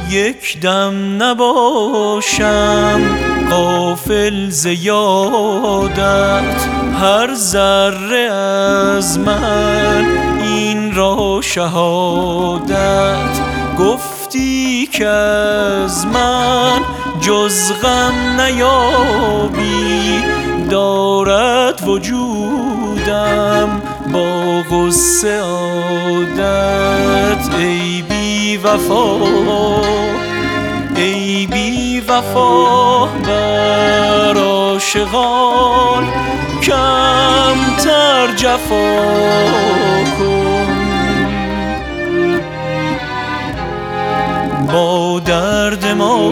یک دم نباشم غافل ز یادت، هر ذره از من این را شهادت. گفتی که از من جز غم نیابی، دارد وجودم با غصه عادت. ای بی وفا ای بی وفا، بر عاشقان کمتر جفا کن. با درد ما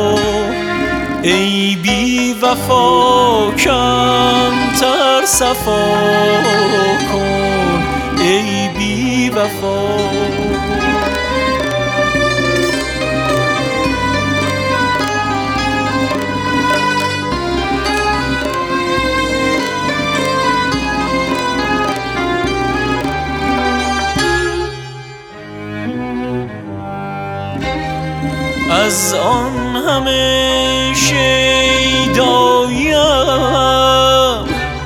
ای بی وفا کمتر صفا کن. ای بی وفا از آن همه شیداییم،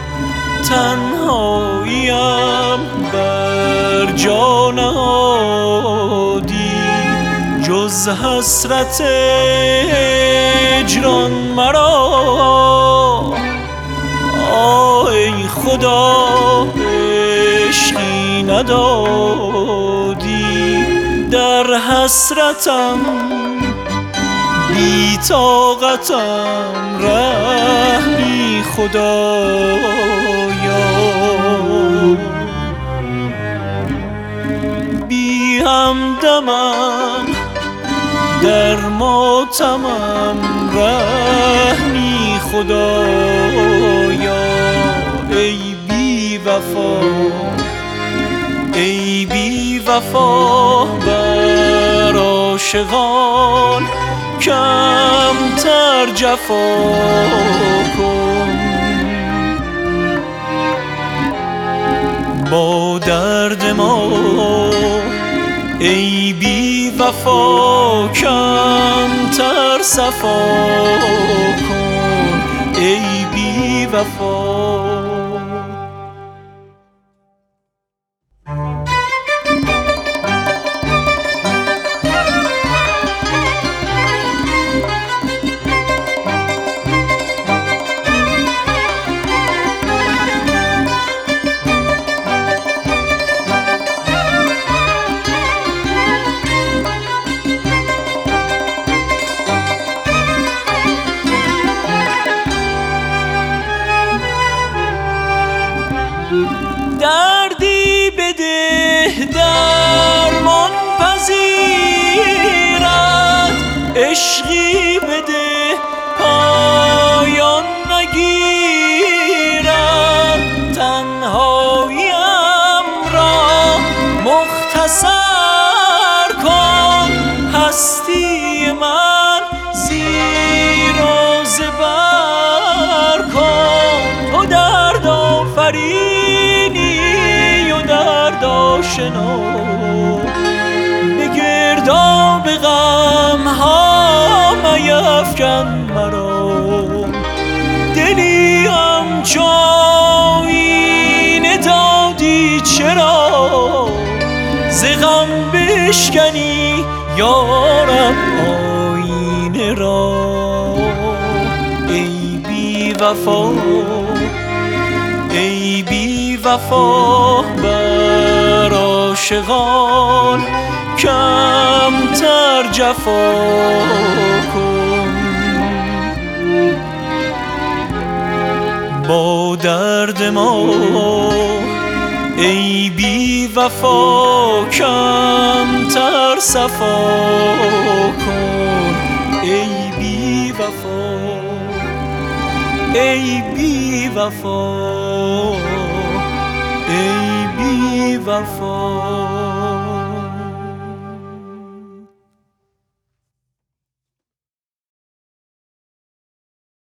تنهاییم بر جا نهادی. جز حسرت هجران مرا، ای خدا عشقی ندادی. در حسرتم بی طاقتم رحمی خدایا. بی همدمم در ماتمم رحمی خدایا. ای بی وفا ای بی وفا، بر عاشقان کمتر جفا کن. با درد ما ای بی وفا کمتر صفا کن. ای بی وفا دردی بده درمان پذیرد، عشقی بده پایان نگیرد. تنهاییم را مختصر کن، هستی من زیر و زبر کن. تو درد آفرینی و درد آشنا، به گرداب غم ها میفکن مرا. دلی همچو آیینه دادی چرا، ز غم بشکنی یارب آیینه را. ای بی وفا ای بی وفا، بر عاشقان کمتر جفا کن. با درد ما ای بی وفا کمتر صفا کن. ای بی وفا ای بی وفا ای بی وفا.